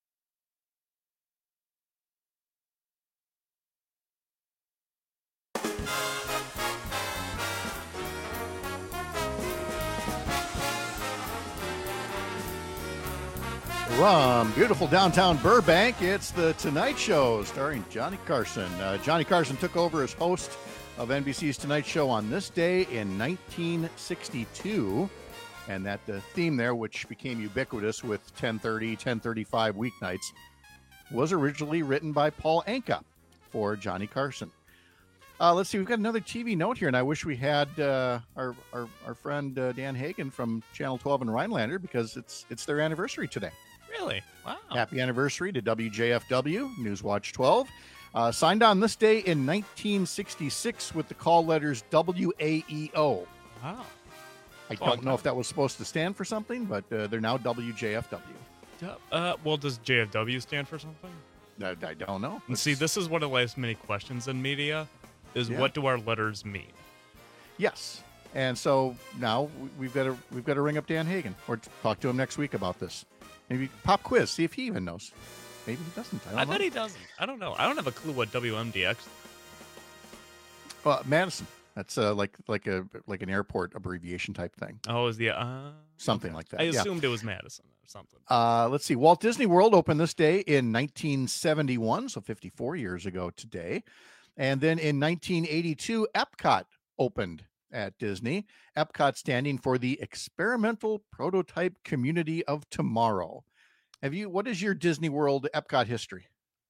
From beautiful downtown Burbank, it's the Tonight Show starring Johnny Carson. Johnny Carson took over as host of NBC's Tonight Show on this day in 1962. And that theme there, which became ubiquitous with 10:30, 10:35 weeknights, was originally written by Paul Anka for Johnny Carson. Let's see, we've got another TV note here, and I wish we had our friend Dan Hagen from Channel 12 in Rhinelander, because it's their anniversary today. Really? Wow. Happy anniversary to WJFW, Newswatch 12. Signed on this day in 1966 with the call letters WAEO. Wow. I don't know if that was supposed to stand for something, but they're now WJFW. Well, does JFW stand for something? I don't know. And see, this is one of life's many questions in media, is what do our letters mean? Yes. And so now we've got to ring up Dan Hagen or talk to him next week about this. Maybe pop quiz, see if he even knows. Maybe he doesn't. I bet he doesn't. I don't know. I don't have a clue what WMDX. Well, Madison. That's like an airport abbreviation type thing. Oh, is the something like that? I assumed it was Madison or something. Let's see. Walt Disney World opened this day in 1971, so 54 years ago today, and then in 1982, Epcot opened at Disney. Epcot standing for the Experimental Prototype Community of Tomorrow. What is your Disney World Epcot history?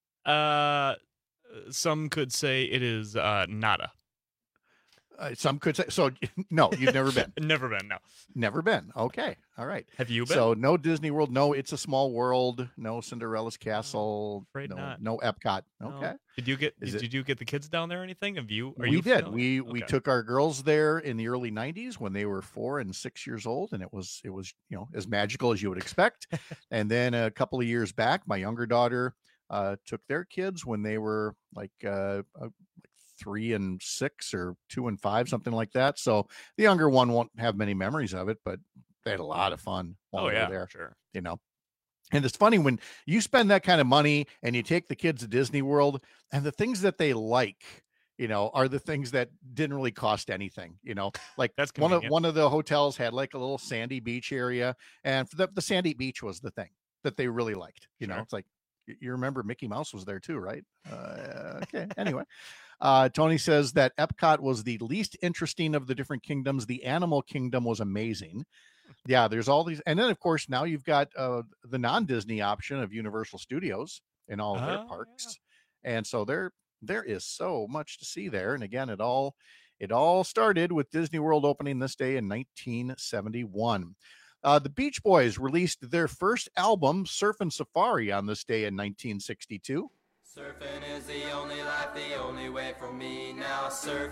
Some could say it is nada. Some could say so. No, you've never been. Never been. No, never been. Okay, all right. Have you been? So no Disney World. No, It's a Small World. No Cinderella's Castle. Afraid not. No Epcot. Okay. No. Did you get the kids down there or anything? We did. We took our girls there in the early 90s when they were 4 and 6 years old, and it was as magical as you would expect. And then a couple of years back, my younger daughter took their kids when they were like 3 and 6 or 2 and 5, something like that. So the younger one won't have many memories of it, but they had a lot of fun while they were there. Sure. And it's funny when you spend that kind of money and you take the kids to Disney World, and the things that they like, are the things that didn't really cost anything. Like that's one of the hotels had like a little sandy beach area, and the sandy beach was the thing that they really liked. Sure. It's like, you remember Mickey Mouse was there too, right? Okay. Anyway, Tony says that Epcot was the least interesting of the different kingdoms. The Animal Kingdom was amazing. Yeah, there's all these. And then, of course, now you've got the non-Disney option of Universal Studios in all of their parks. Yeah. And so there is so much to see there. And again, it all started with Disney World opening this day in 1971. The Beach Boys released their first album, Surfin' Safari, on this day in 1962. Surfing is the only life, the only way for me now. Surf.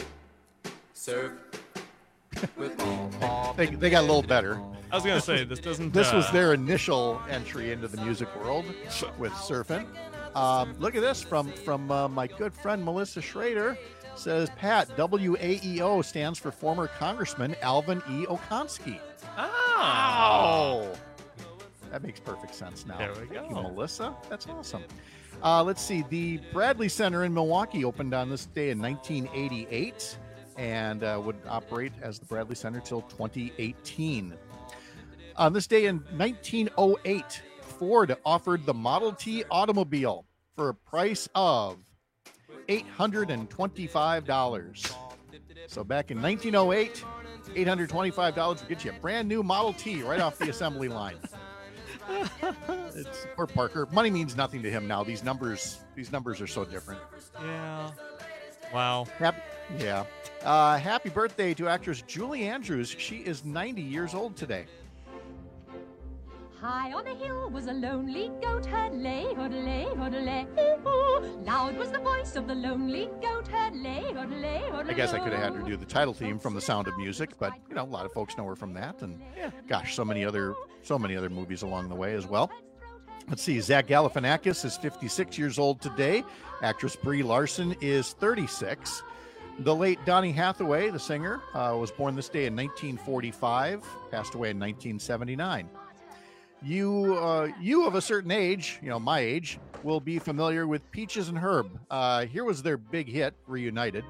They got a little better. I was gonna say this doesn't. This was their initial entry into the music world with surfing. Look at this from my good friend Melissa Schrader. Says Pat, WAEO stands for former Congressman Alvin E. Okonski. Oh, that makes perfect sense now. There we go. Thank you, Melissa. That's awesome. Let's see. The Bradley Center in Milwaukee opened on this day in 1988 and would operate as the Bradley Center till 2018. On this day in 1908, Ford offered the Model T automobile for a price of $825. So back in 1908, $825 would get you a brand new Model T right off the assembly line. It's poor Parker. Money means nothing to him now. These numbers are so different. Yeah. Wow. Happy birthday to actress Julie Andrews. She is 90 years old today. High on a hill was a lonely goat herd, lay, hoodle-lay, hoodle-lay, loud was the voice of the lonely goat herd, lay, hoodle-lay, hoodle-lay. I guess I could have had her do the title theme from The Sound of Music, but a lot of folks know her from that, and gosh, so many other movies along the way as well. Let's see, Zach Galifianakis is 56 years old today. Actress Brie Larson is 36. The late Donny Hathaway, the singer, was born this day in 1945, passed away in 1979. You of a certain age, my age, will be familiar with Peaches and Herb. Here was their big hit, Reunited.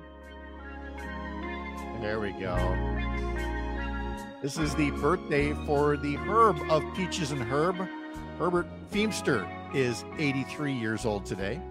There we go. This is the birthday for the Herb of Peaches and Herb. Herbert Feimster is 83 years old today.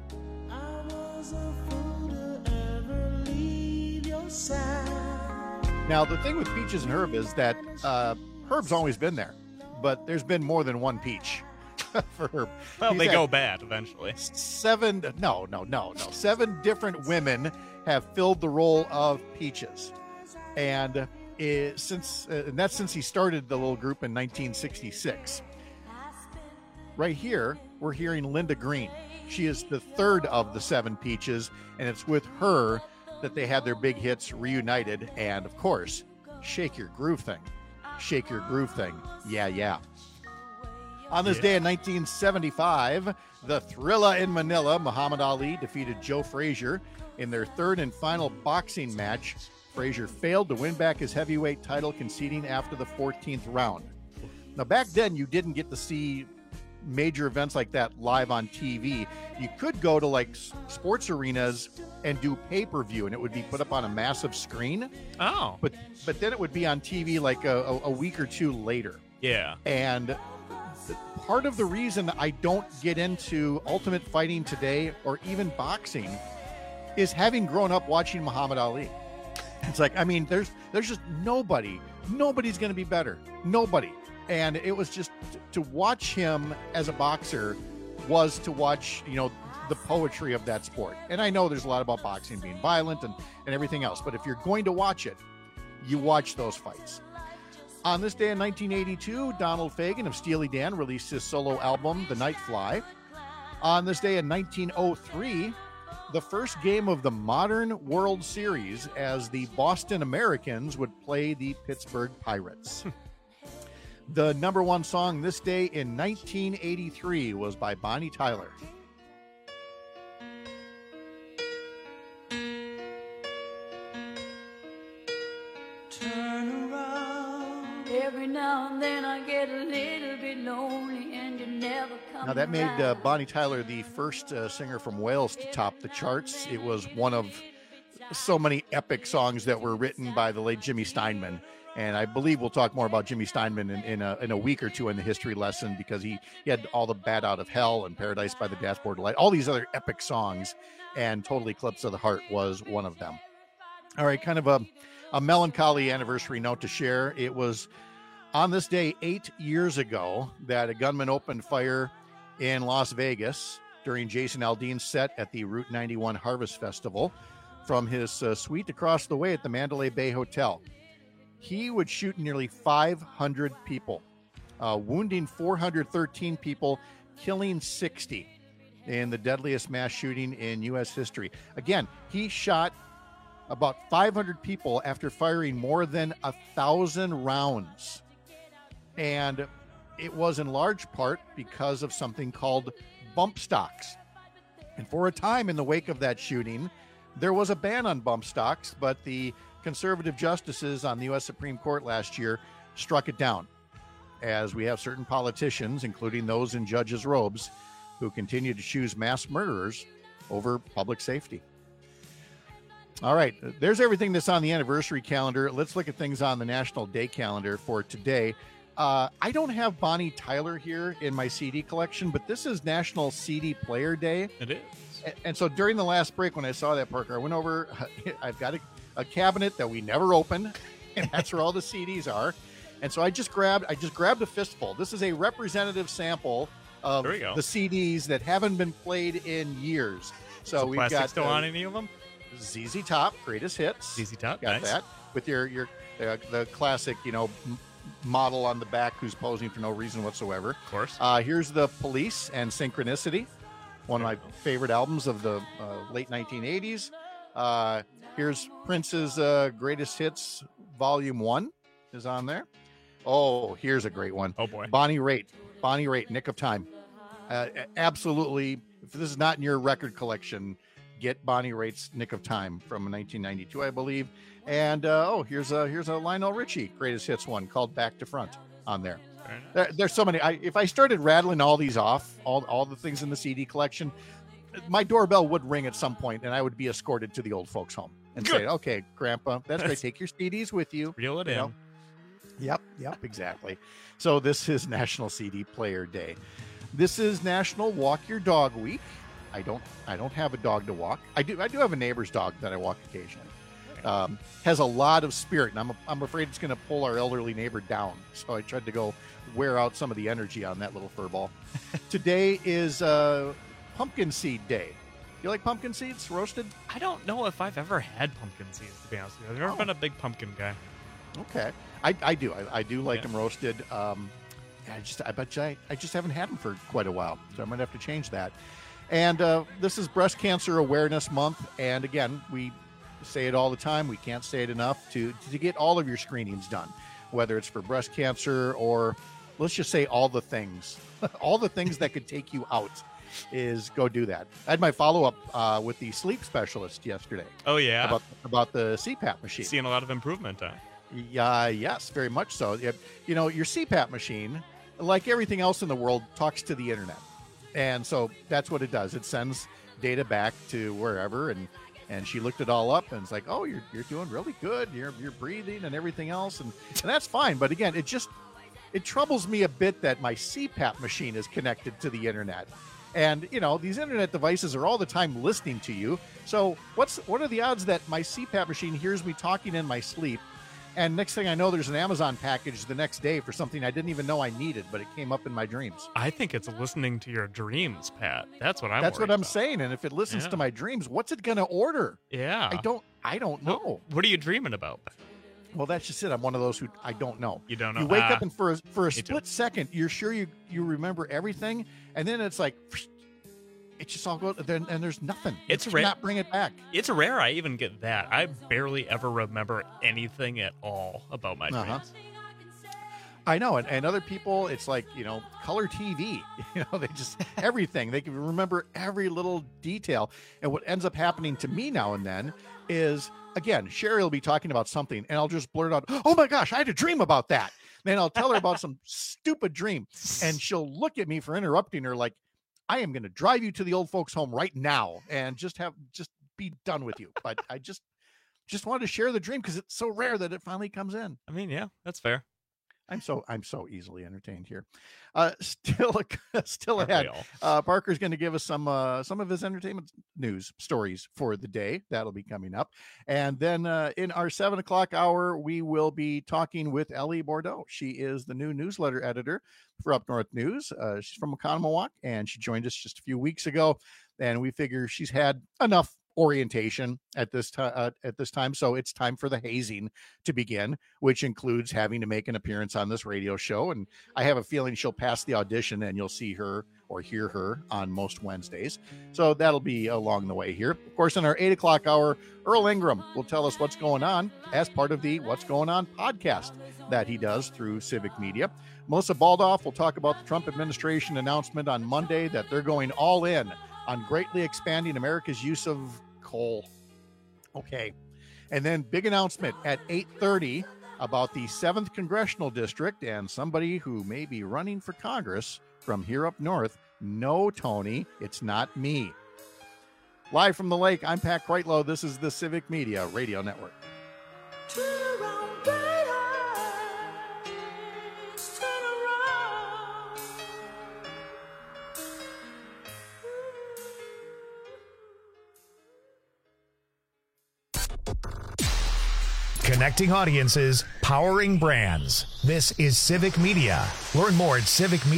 Now, the thing with Peaches and Herb is that Herb's always been there, but there's been more than one Peach for Herb. Well, they go bad eventually. 7 different women have filled the role of Peaches. And that's since he started the little group in 1966. Right here, we're hearing Linda Green. She is the third of the 7 Peaches, and it's with her that they had their big hits, Reunited, and of course, Shake Your Groove Thing. Shake Your Groove Thing. Yeah, yeah. On this day in 1975, the Thrilla in Manila, Muhammad Ali defeated Joe Frazier in their third and final boxing match. Frazier failed to win back his heavyweight title, conceding after the 14th round. Now, back then, you didn't get to see major events like that live on TV. You could go to like sports arenas and do pay-per-view, and it would be put up on a massive screen. Oh. But then it would be on TV like a week or two later. Yeah. And part of the reason I don't get into Ultimate Fighting today or even boxing is having grown up watching Muhammad Ali. It's like, I mean, there's just nobody's going to be better. Nobody. And it was just to watch him as a boxer was to watch, the poetry of that sport. And I know there's a lot about boxing being violent and everything else, but if you're going to watch it, you watch those fights. On this day in 1982, Donald Fagen of Steely Dan released his solo album, The Night Fly. On this day in 1903, the first game of the modern World Series as the Boston Americans would play the Pittsburgh Pirates. The number one song this day in 1983 was by Bonnie Tyler. Turn around. Every now and then I get a little bit lonely and you never come. Now that made Bonnie Tyler the first singer from Wales to top the charts. It was one of so many epic songs that were written by the late Jimmy Steinman. And I believe we'll talk more about Jimmy Steinman in a week or two in the history lesson, because he had all the Bat Out of Hell and Paradise by the Dashboard Light, all these other epic songs, and Total Eclipse of the Heart was one of them. All right, kind of a melancholy anniversary note to share. It was on this day 8 years ago that a gunman opened fire in Las Vegas during Jason Aldean's set at the Route 91 Harvest Festival from his suite across the way at the Mandalay Bay Hotel. He would shoot nearly 500 people, wounding 413 people, killing 60 in the deadliest mass shooting in U.S. history. Again, he shot about 500 people after firing more than 1,000 rounds. And it was in large part because of something called bump stocks. And for a time in the wake of that shooting, there was a ban on bump stocks, but the conservative justices on the U.S. Supreme Court last year struck it down, as we have certain politicians, including those in judges' robes, who continue to choose mass murderers over public safety. All right, there's everything that's on the anniversary calendar. Let's look at things on the National Day calendar for today. I don't have Bonnie Tyler here in my CD collection, but this is National CD Player Day. It is. And so during the last break, when I saw that, Parker, I went over, I've got a cabinet that we never open, and that's where all the CDs are. And so I just grabbed a fistful. This is a representative sample of the CDs that haven't been played in years. So we've got still on any of them? ZZ Top, Greatest Hits. ZZ Top, got nice. that with your the classic, model on the back who's posing for no reason whatsoever. Of course. Here's the Police and Synchronicity, one of my favorite albums of the late 1980s. Here's Prince's Greatest Hits Volume 1 is on there. Oh, here's a great one. Oh, boy. Bonnie Raitt, Nick of Time. Absolutely. If this is not in your record collection, get Bonnie Raitt's Nick of Time from 1992, I believe. And here's a Lionel Richie Greatest Hits one called Back to Front on there. There's so many. If I started rattling all these off, all the things in the CD collection, my doorbell would ring at some point, and I would be escorted to the old folks' home and say, "Okay, Grandpa, that's great. Take your CDs with you. Reel it in." Yep, exactly. So this is National CD Player Day. This is National Walk Your Dog Week. I don't have a dog to walk. I do have a neighbor's dog that I walk occasionally. Has a lot of spirit, and I'm afraid it's going to pull our elderly neighbor down. So I tried to go wear out some of the energy on that little fur ball. Today is Pumpkin Seed Day. You like pumpkin seeds roasted? I don't know if I've ever had pumpkin seeds, to be honest with you. I've never been a big pumpkin guy. Okay, I do. I do like them roasted. I just haven't had them for quite a while, so I might have to change that. And this is Breast Cancer Awareness Month, and again, we say it all the time. We can't say it enough to get all of your screenings done, whether it's for breast cancer or let's just say all the things, all the things that could take you out. Is go do that. I had my follow-up with the sleep specialist yesterday. Oh, yeah. About the CPAP machine. Seeing a lot of improvement, huh? Yes, very much so. You know, your CPAP machine, like everything else in the world, talks to the internet. And so that's what it does. It sends data back to wherever, and she looked it all up and it's like, oh, you're doing really good. You're breathing and everything else, and that's fine. But again, it troubles me a bit that my CPAP machine is connected to the internet. And, these internet devices are all the time listening to you. So what are the odds that my CPAP machine hears me talking in my sleep? And next thing I know, there's an Amazon package the next day for something I didn't even know I needed, but it came up in my dreams. I think it's listening to your dreams, Pat. That's what I'm about. Saying. And if it listens to my dreams, what's it going to order? Yeah. I don't know. What are you dreaming about? Well, that's just it. I'm one of those who I don't know. You don't know. You wake up and for a split second, you're sure you remember everything, and then it's like it just all goes, and there's nothing. It's rare. Not bring it back. It's rare I even get that. I barely ever remember anything at all about my dreams. I know, and other people, it's like color TV. They just everything. They can remember every little detail. And what ends up happening to me now and then is, again, Sherry will be talking about something, and I'll just blurt out, "Oh my gosh, I had a dream about that." Then I'll tell her about some stupid dream, and she'll look at me for interrupting her, like, I am going to drive you to the old folks' home right now and just be done with you. But I just wanted to share the dream because it's so rare that it finally comes in. I mean, yeah, that's fair. I'm so easily entertained here. Still ahead. Parker's going to give us some of his entertainment news stories for the day. That'll be coming up. And then in our 7:00 hour, we will be talking with Ellie Bordeaux. She is the new newsletter editor for Up North News. She's from Oconomowoc, and she joined us just a few weeks ago. And we figure she's had enough orientation at this time, so it's time for the hazing to begin, which includes having to make an appearance on this radio show. And I have a feeling she'll pass the audition, and you'll see her or hear her on most Wednesdays. So that'll be along the way here. Of course, in our 8:00 hour, Earl Ingram will tell us what's going on as part of the What's Going On podcast that he does through Civic Media. Melissa Baldoff will talk about the Trump administration announcement on Monday that they're going all in on greatly expanding America's use of coal. Okay. And then big announcement at 8:30 about the 7th Congressional District and somebody who may be running for Congress from here up north. No, Tony, it's not me. Live from the lake, I'm Pat Kreitlow. This is the Civic Media Radio Network. Connecting audiences, powering brands. This is Civic Media. Learn more at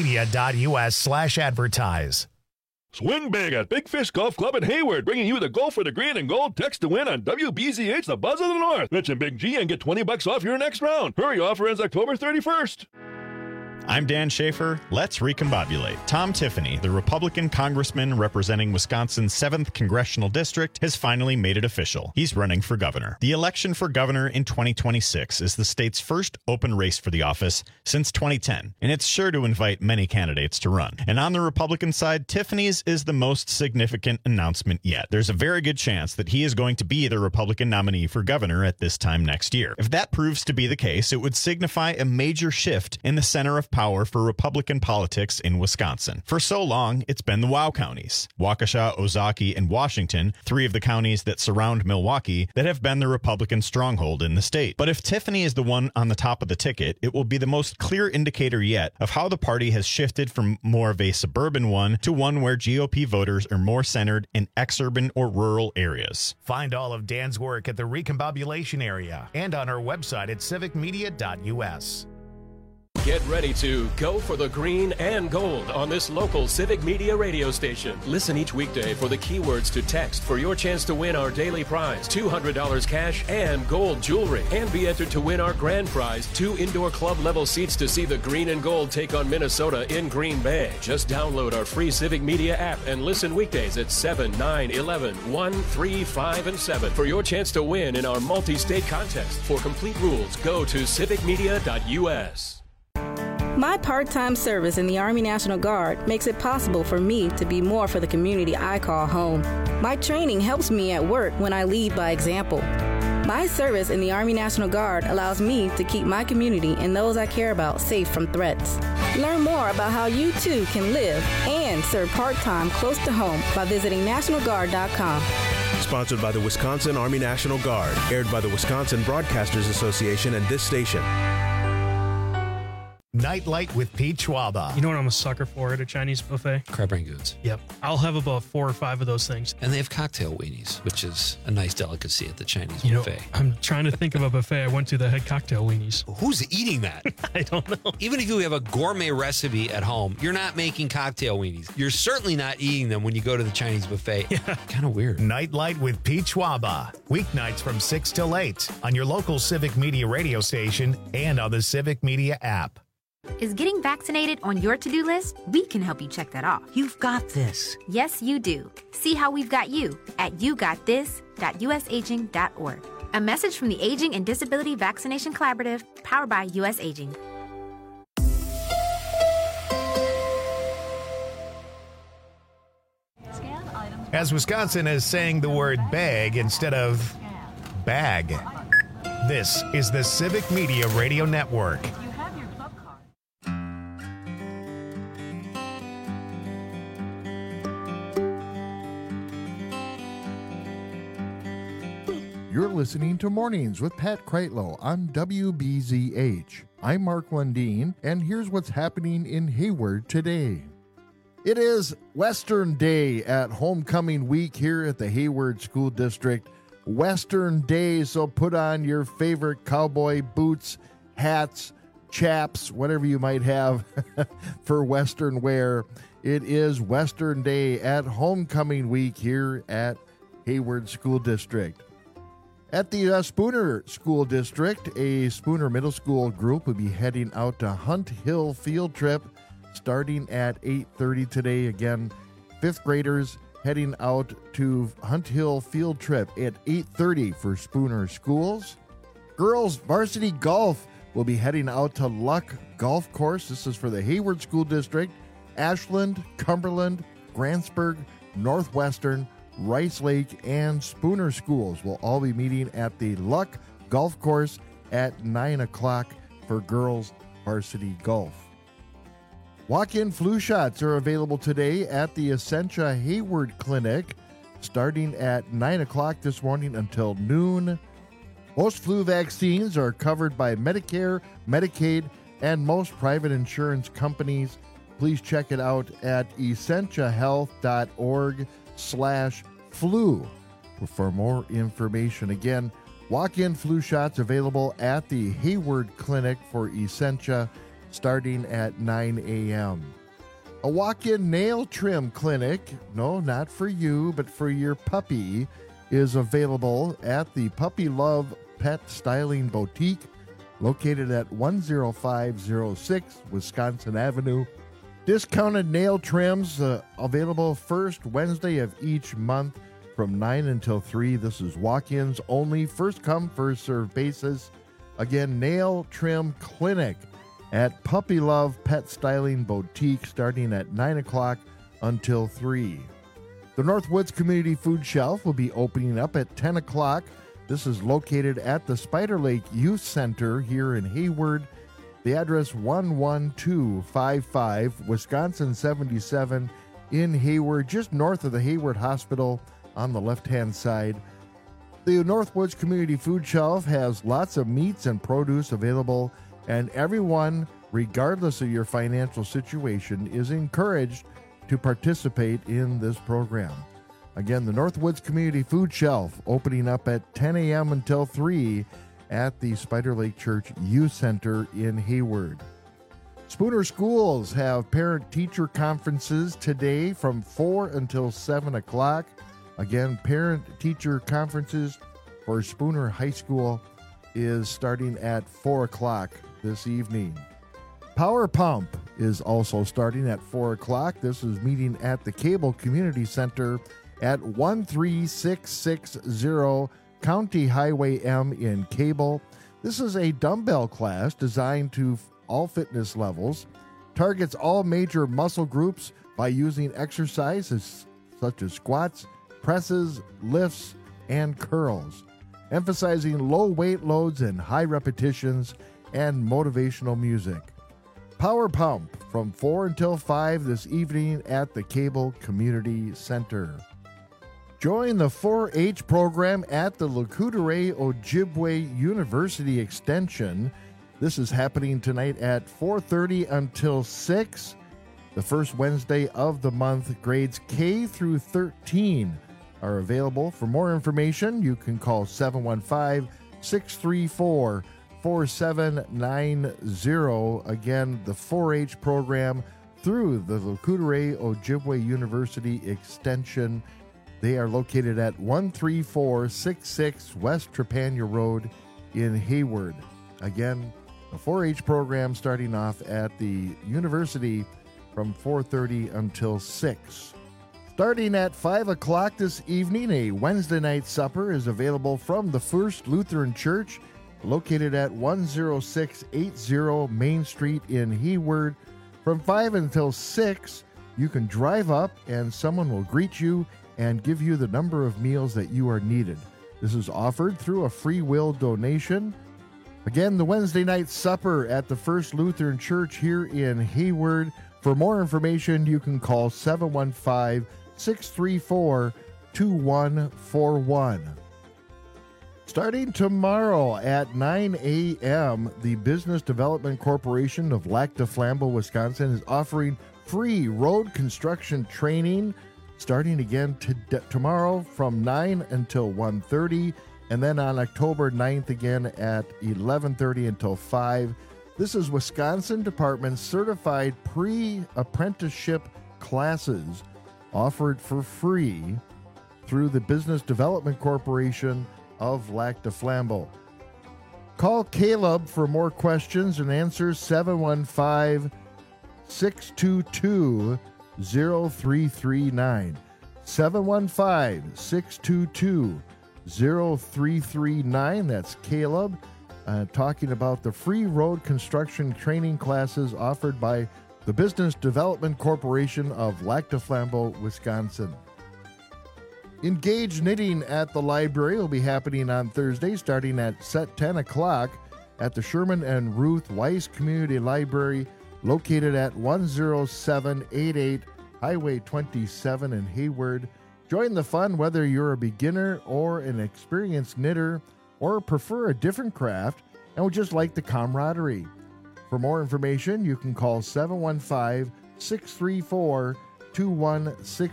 civicmedia.us/advertise. Swing big at Big Fish Golf Club in Hayward, bringing you the Golf for the Green and Gold Text to Win on WBZH, the Buzz of the North. Mention Big G and get $20 off your next round. Hurry, offer ends October 31st. I'm Dan Schaefer. Let's recombobulate. Tom Tiffany, the Republican congressman representing Wisconsin's 7th Congressional District, has finally made it official. He's running for governor. The election for governor in 2026 is the state's first open race for the office since 2010, and it's sure to invite many candidates to run. And on the Republican side, Tiffany's is the most significant announcement yet. There's a very good chance that he is going to be the Republican nominee for governor at this time next year. If that proves to be the case, it would signify a major shift in the center of power for Republican politics in Wisconsin. For so long, it's been the WOW counties, Waukesha, Ozaukee, and Washington, 3 of the counties that surround Milwaukee, that have been the Republican stronghold in the state. But if Tiffany is the one on the top of the ticket, it will be the most clear indicator yet of how the party has shifted from more of a suburban one to one where GOP voters are more centered in exurban or rural areas. Find all of Dan's work at the Recombobulation area and on our website at civicmedia.us. Get ready to go for the green and gold on this local Civic Media radio station. Listen each weekday for the keywords to text for your chance to win our daily prize, $200 cash and gold jewelry. And be entered to win our grand prize, 2 indoor club level seats to see the green and gold take on Minnesota in Green Bay. Just download our free Civic Media app and listen weekdays at 7, 9, 11, 1, 3, 5, and 7 for your chance to win in our multi-state contest. For complete rules, go to civicmedia.us. My part-time service in the Army National Guard makes it possible for me to be more for the community I call home. My training helps me at work when I lead by example. My service in the Army National Guard allows me to keep my community and those I care about safe from threats. Learn more about how you too can live and serve part-time close to home by visiting NationalGuard.com. Sponsored by the Wisconsin Army National Guard. Aired by the Wisconsin Broadcasters Association and this station. Nightlight with Pete Schwaba. You know what I'm a sucker for at a Chinese buffet? Crab rangoons. Yep. I'll have about 4 or 5 of those things. And they have cocktail weenies, which is a nice delicacy at the Chinese buffet. I'm trying to think of a buffet I went to that had cocktail weenies. Who's eating that? I don't know. Even if you have a gourmet recipe at home, you're not making cocktail weenies. You're certainly not eating them when you go to the Chinese buffet. Yeah. Kind of weird. Nightlight with Pete Schwaba. Weeknights from 6 till 8 on your local Civic Media radio station and on the Civic Media app. Is getting vaccinated on your to-do list? We can help you check that off. You've got this. Yes, you do. See how we've got you at yougotthis.usaging.org. A message from the Aging and Disability Vaccination Collaborative, powered by US Aging. As Wisconsin is saying the word bag instead of bag. This is the Civic Media Radio Network. You're listening to Mornings with Pat Kreitlow on WBZH. I'm Mark Lundeen, and here's what's happening in Hayward today. It is Western Day at Homecoming Week here at the Hayward School District. Western Day, so put on your favorite cowboy boots, hats, chaps, whatever you might have for Western wear. It is Western Day at Homecoming Week here at Hayward School District. At the Spooner School District, a Spooner Middle School group will be heading out to Hunt Hill Field Trip starting at 8:30 today. Again, 5th graders heading out to Hunt Hill Field Trip at 8:30 for Spooner Schools. Girls Varsity Golf will be heading out to Luck Golf Course. This is for the Hayward School District. Ashland, Cumberland, Grantsburg, Northwestern, Rice Lake, and Spooner Schools will all be meeting at the Luck Golf Course at 9 o'clock for girls varsity golf. Walk-in flu shots are available today at the Essentia Hayward Clinic starting at 9 o'clock this morning until noon. Most flu vaccines are covered by Medicare, Medicaid, and most private insurance companies. Please check it out at essentiahealth.org/flu for more information. Again, Walk-in flu shots available at the Hayward Clinic for Essentia starting at 9 a.m. A walk-in nail trim clinic, no, not for you, but for your puppy, is available at the Puppy Love Pet Styling Boutique, located at 10506 Wisconsin Avenue. Discounted nail trims available first Wednesday of each month from 9 until 3. This is walk-ins only, first come, first serve basis. Again, nail trim clinic at Puppy Love Pet Styling Boutique starting at 9 o'clock until 3. The Northwoods Community Food Shelf will be opening up at 10 o'clock. This is located at the Spider Lake Youth Center here in Hayward. The address 11255 Wisconsin 77 in Hayward, just north of the Hayward Hospital on the left-hand side. The Northwoods Community Food Shelf has lots of meats and produce available, and everyone, regardless of your financial situation, is encouraged to participate in this program. Again, the Northwoods Community Food Shelf opening up at 10 a.m. until 3 at the Spider Lake Church Youth Center in Hayward. Spooner Schools have parent-teacher conferences today from 4 until 7 o'clock. Again, parent-teacher conferences for Spooner High School is starting at 4 o'clock this evening. Power Pump is also starting at 4 o'clock. This is meeting at the Cable Community Center at 13660 County Highway M in Cable. This is a dumbbell class designed to all fitness levels, targets all major muscle groups by using exercises such as squats, presses, lifts, and curls, emphasizing low weight loads and high repetitions and motivational music. Power Pump from 4 until 5 this evening at the Cable Community Center. Join the 4-H program at the Lekudere Ojibwe University Extension. This is happening tonight at 4:30 until 6. The first Wednesday of the month, grades K through 13 are available. For more information, you can call 715-634-4790. Again, the 4-H program through the Lekudere Ojibwe University Extension. They are located at 13466 West Trepanier Road in Hayward. Again, the 4-H program starting off at the university from 4:30 until 6. Starting at 5 o'clock this evening, a Wednesday night supper is available from the First Lutheran Church, located at 10680 Main Street in Hayward. From 5 until 6, you can drive up and someone will greet you and give you the number of meals that you are needed. This is offered through a free will donation. Again, the Wednesday night supper at the First Lutheran Church here in Hayward. For more information, you can call 715-634-2141. Starting tomorrow at 9 a.m., the Business Development Corporation of Lac du Flambeau, Wisconsin is offering free road construction training starting again tomorrow from 9 until 1:30, and then on October 9th again at 11:30 until 5. This is Wisconsin Department certified pre-apprenticeship classes offered for free through the Business Development Corporation of Lac du Flambeau. Call Caleb for more questions and answers, 715-622-0339. 715-622-0339. That's Caleb talking about the free road construction training classes offered by the Business Development Corporation of Lac du Flambeau, Wisconsin. Engage Knitting at the library will be happening on Thursday starting at 10 o'clock at the Sherman and Ruth Weiss Community Library, located at 10788 Highway 27 in Hayward. Join the fun whether you're a beginner or an experienced knitter or prefer a different craft and would just like the camaraderie. For more information, you can call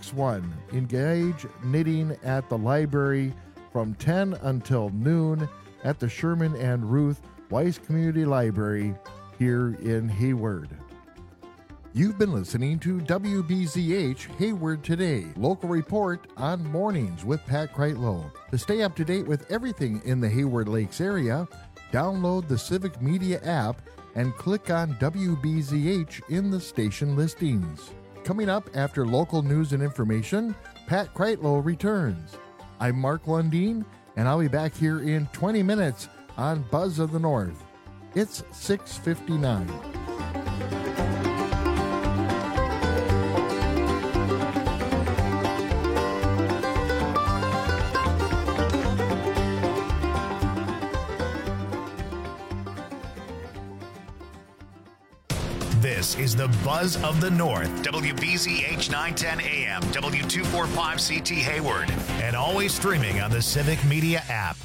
715-634-2161. Engage Knitting at the library from 10 until noon. at the Sherman and Ruth Weiss Community Library here in Hayward. You've been listening to WBZH Hayward Today, local report on mornings with Pat Kreitlow. To stay up to date with everything in the Hayward Lakes area, download the Civic Media app and click on WBZH in the station listings. Coming up after local news and information, Pat Kreitlow returns. I'm Mark Lundeen, and I'll be back here in 20 minutes on Buzz of the North. It's 6:59. This is the Buzz of the North, WBZH 910 AM, W245CT Hayward, and always streaming on the Civic Media app.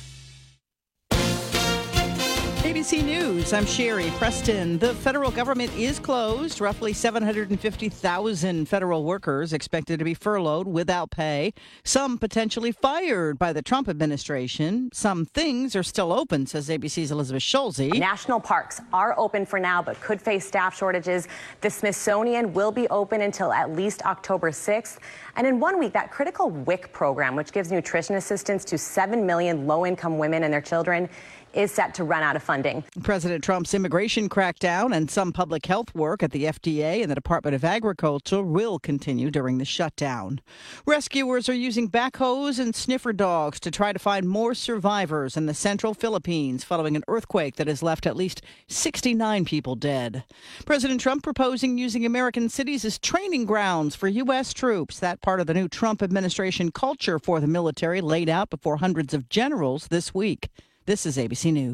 ABC News, I'm Sherry Preston. The federal government is closed. Roughly 750,000 federal workers expected to be furloughed without pay. Some potentially fired by the Trump administration. Some things are still open, says ABC's Elizabeth Schulze. National parks are open for now, but could face staff shortages. The Smithsonian will be open until at least October 6th. And in 1 week, that critical WIC program, which gives nutrition assistance to 7 million low-income women and their children, is set to run out of funding. President Trump's immigration crackdown and some public health work at the FDA and the Department of Agriculture will continue during the shutdown. Rescuers are using backhoes and sniffer dogs to try to find more survivors in the central Philippines following an earthquake that has left at least 69 people dead. President Trump proposing using American cities as training grounds for U.S. troops. That part of the new Trump administration culture for the military laid out before hundreds of generals this week. This is ABC News.